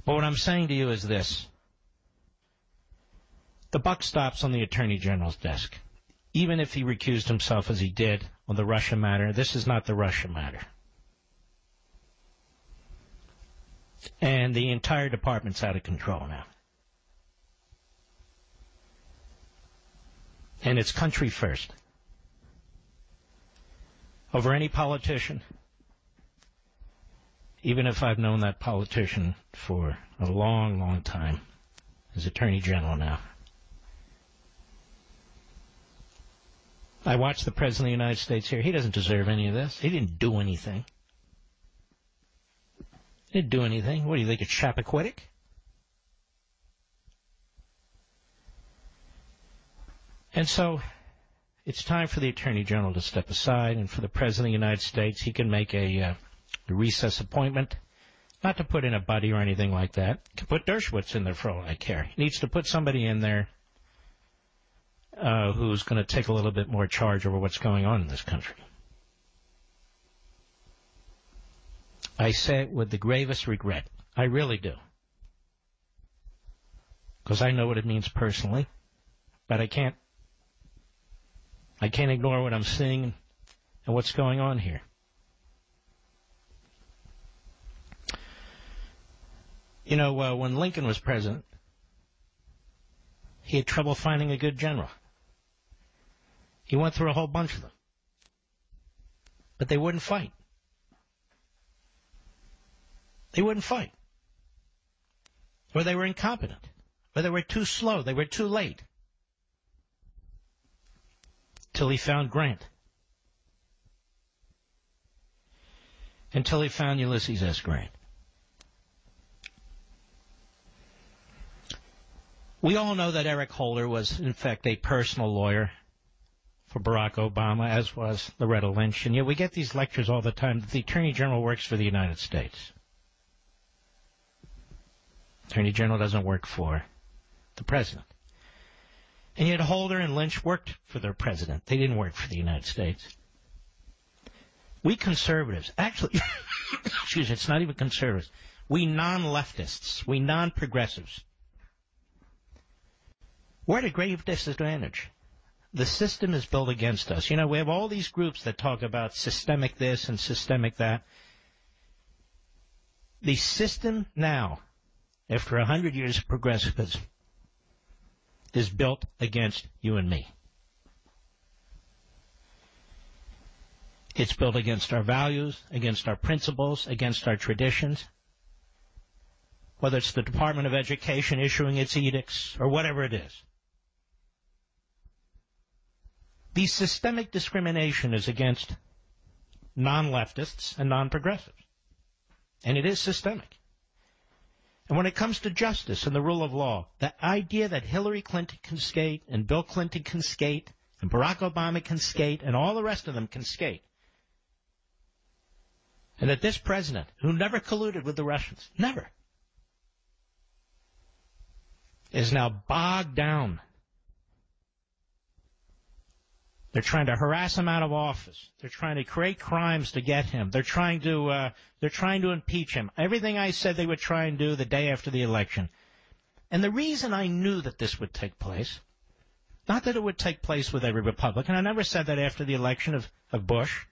But what I'm saying to you is this. The buck stops on the Attorney General's desk. Even if he recused himself as he did on the Russia matter, this is not the Russia matter. And the entire department's out of control now. And it's country first. Over any politician, even if I've known that politician for a long, long time, as Attorney General now. I watched the President of the United States here. He doesn't deserve any of this. He didn't do anything. He didn't do anything. What do you think, it's Chappaquiddick? And so, it's time for the Attorney General to step aside, and for the President of the United States, he can make a recess appointment, not to put in a buddy or anything like that. He can put Dershowitz in there for all I care. He needs to put somebody in there who's going to take a little bit more charge over what's going on in this country. I say it with the gravest regret. I really do. Because I know what it means personally, but I can't ignore what I'm seeing and what's going on here. You know, when Lincoln was president, he had trouble finding a good general. He went through a whole bunch of them. But they wouldn't fight. They wouldn't fight. Or they were incompetent. Or they were too slow. They were too late. Till he found Grant. Until he found Ulysses S. Grant. We all know that Eric Holder was, in fact, a personal lawyer for Barack Obama, as was Loretta Lynch. And yet we get these lectures all the time that the Attorney General works for the United States. Attorney General doesn't work for the President. And yet Holder and Lynch worked for their President. They didn't work for the United States. We conservatives, actually, excuse me, it's not even conservatives. We non-leftists, we non-progressives, we're at a grave disadvantage. The system is built against us. You know, we have all these groups that talk about systemic this and systemic that. The system now, after 100 years of progressivism, is built against you and me. It's built against our values, against our principles, against our traditions. Whether it's the Department of Education issuing its edicts or whatever it is. The systemic discrimination is against non-leftists and non-progressives. And it is systemic. And when it comes to justice and the rule of law, the idea that Hillary Clinton can skate and Bill Clinton can skate and Barack Obama can skate and all the rest of them can skate, and that this president, who never colluded with the Russians, never, is now bogged down. They're trying to harass him out of office. They're trying to create crimes to get him. They're trying to impeach him. Everything I said they would try and do the day after the election. And the reason I knew that this would take place, not that it would take place with every Republican, I never said that after the election of Bush,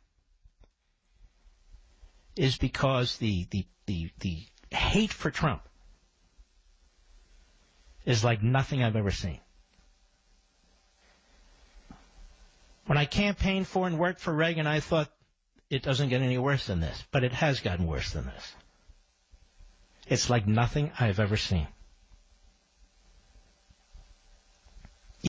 is because the hate for Trump is like nothing I've ever seen. When I campaigned for and worked for Reagan, I thought it doesn't get any worse than this. But it has gotten worse than this. It's like nothing I've ever seen.